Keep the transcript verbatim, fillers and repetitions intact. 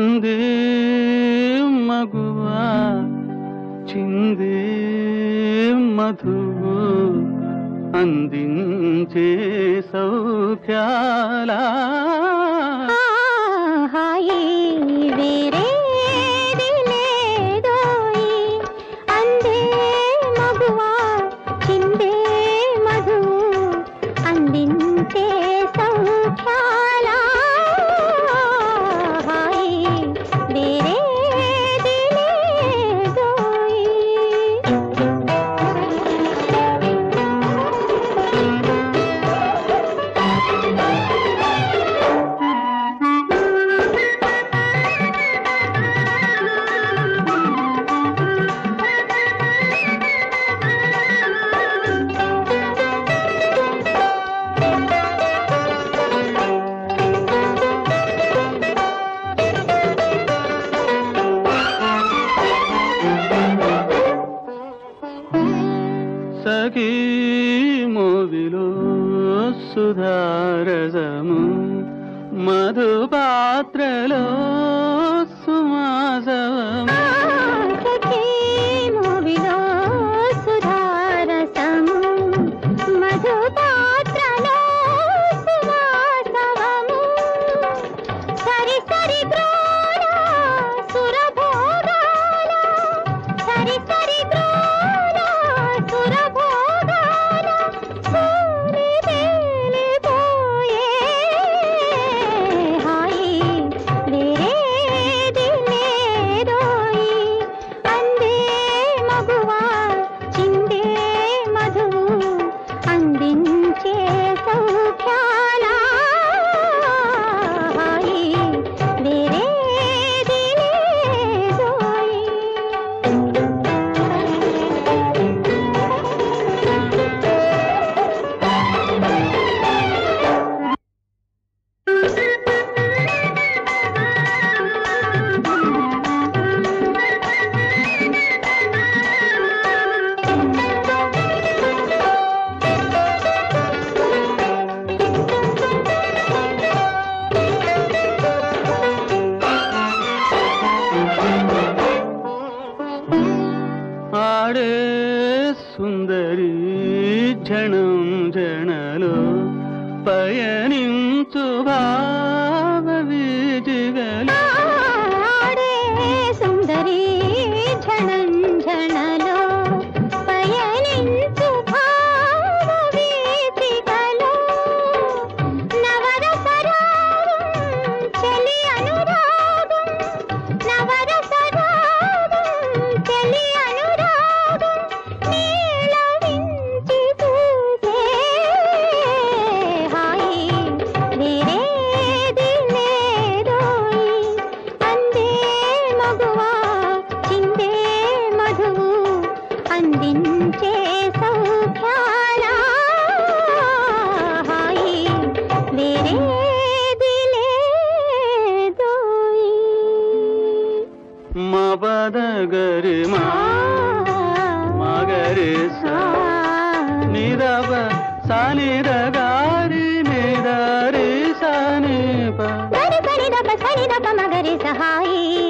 అందే మగువా చిందే మధువు అందించే సౌఖ్యాల హాయి వేరేది లేదోయి అందే మగువా చిందే మధువు అందించే సౌఖ్యాల హాయి వేరేది లేదోయి. సఖీ మోవిలో సుధారసము మధుపాత్రలో సుమాసవము సఖీ మూవిలో సుధారసము మధుపాత్రలో సువాసవము సరి సరి గ్రోల సురభోగాల సరి సరి గ్రోల సురభోగాల పూలి తేలిపోయే హాయి వేరేది లేదోయి అందే మగువా చిందే మధువు అందించే సౌఖ్యాల హాయి వేరేది లేదోయి. ఆడే సుందరి ఝణం జణలో పయనించు భావ వీజిగలు ఆడే సుందరి ఝణం ఝణలో పయనించు భావ వీచికలో నవరసరాగం చెలి అనురాగం నవరసరాగం చెలి అనురాగం నీలవించి పూసే హాయి వేరేది లేదోయి అందే మగువా చిందే మధువు అందించే సౌఖ్యాల హాయి వేరేది లేదోయి. మపదగరి మా మగరి సా నిరవ సానిరగారి నిదరి సానిప సరి సరి దప సరి దప మగరి సహాయి